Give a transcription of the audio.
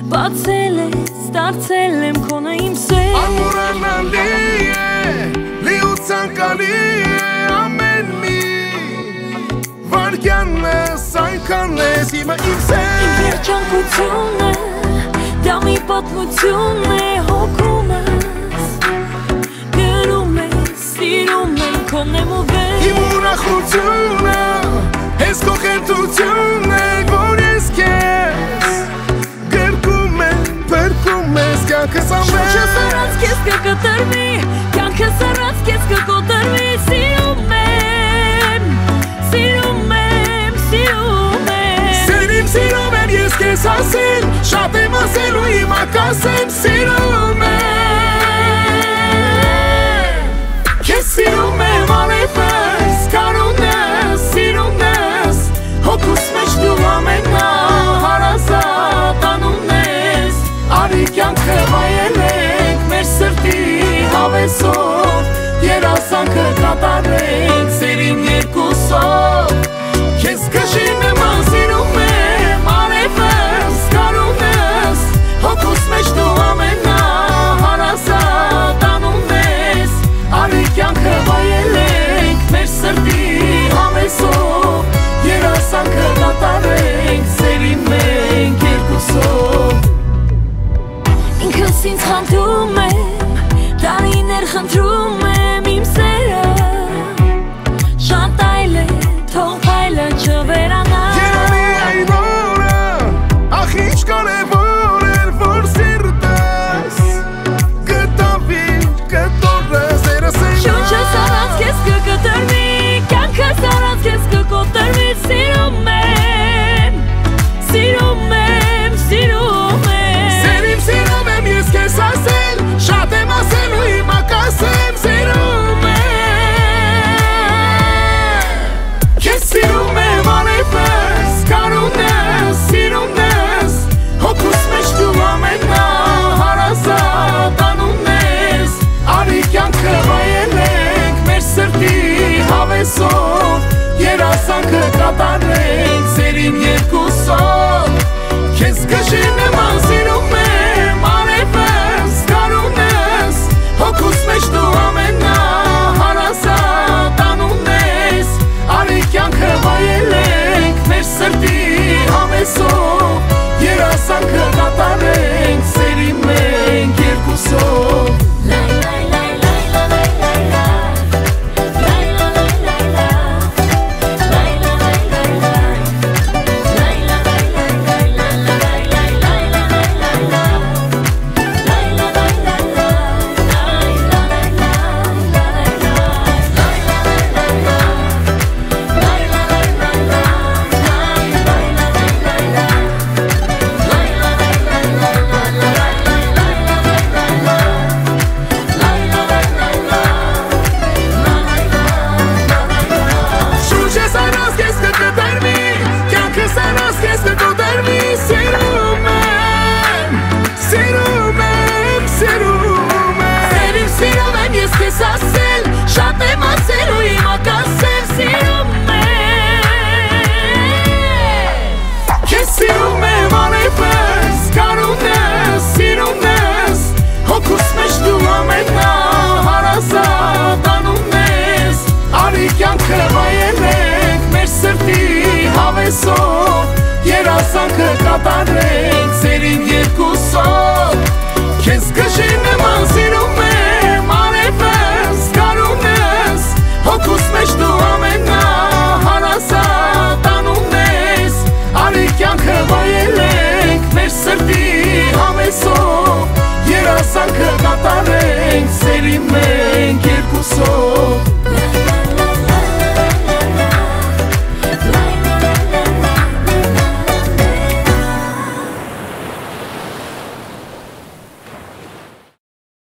բացել ես, դարձել եմ քոնը իմ սեր Անմոռանալի է, լիության կալի է ամեն մի Վարկյանս, այնքան ես հիմա իմ սեր Իմ երջանկությունն է, դա մի պատմություն է հոգում ես Գրում ես, սիրում եմ քոնեմ ու վեր Իմ ուրախությունը, ես քո խենթությունն է, որ ես քեզ Գրկում եմ, փրկում ես, կյանքս ամեն Շուրջս առած քեզ կկտրվի, կյանքս առած քեզ կկոտրվի Սիրում եմ, սիրում եմ, սիրում եմ Սերիմ սիրում եմ ես քեզ ասել, շատ եմ ասել ու հիմա կասեմ Սիրում եմ, քեզ սիրում եմ արևս, կարուն ես, սիրում ես Հոգուս մեջ դու ամենահարազատ անուն ես Արի կյանքը վայելենք մեր սրտի հավեսով Երազանքը կատարենք սերին երկուսով Քեզ կշինեմ անսիրում եմ արևս, կարուն ես Հոգուս մեջ դու ամենահարազատ անուն ես Արի կյանքը վայելենք մեր սրտի հավեսով Երազանքը կատարենք սերի մենք երկուսով Ինքս ինձ խնդրում եմ, տարիներ խնդրում եմ իմ սերը Շատ այլ է, թող փայլը չվերանա Երանի այն օրը, ախ ինչ կարևոր էր, որ սիրտս Գտավի, կտորը զերս են Շուրջս առած քեզ կկտրվի, կյանքս առած քեզ կկոտրվի Սիրում եմ, սիրում եմ, սիրում եմ Սերիմ սիրում եմ ես քեզ ասել, շատ եմ ասել ու հիմա կասեմ Սիրում եմ, քեզ սիրում եմ արևս, կարուն ես, սիրում ես Հոգուս մեջ դու ամենահարազատ անուն ես Արի կյանքը վայելենք մեր սրտի հավեսով Երազանքը կատարենք սերին երկուսով Քեզ կշինեմ անսիրում եմ արևս, կարուն ես Հոգուս մեջ դու ամենահարազատ անուն ես Արի կյանքը վայելենք մեր սրտի հավեսով Երազանքը կատարենք սերի մենք երկուսով Շատ եմ ասել ու հիմա կասեմ Սիրում եմ Քեզ սիրում եմ արևս, կարուն ես, սիրում ես Հոգուս մեջ դու ամենահարազատ անուն ես Արի կյանքը վայելենք մեր սրտի հավեսով Երազանքը կատարենք սերին երկուսով Քեզ կշինեմ անսիրում եմ արևս, կարուն ես Հոգուս մեջ դու ամենահարազատ անուն ես Արի կյանքը վայելենք մեր սրտի հավեսով Երազանքը կատարենք սերի մենք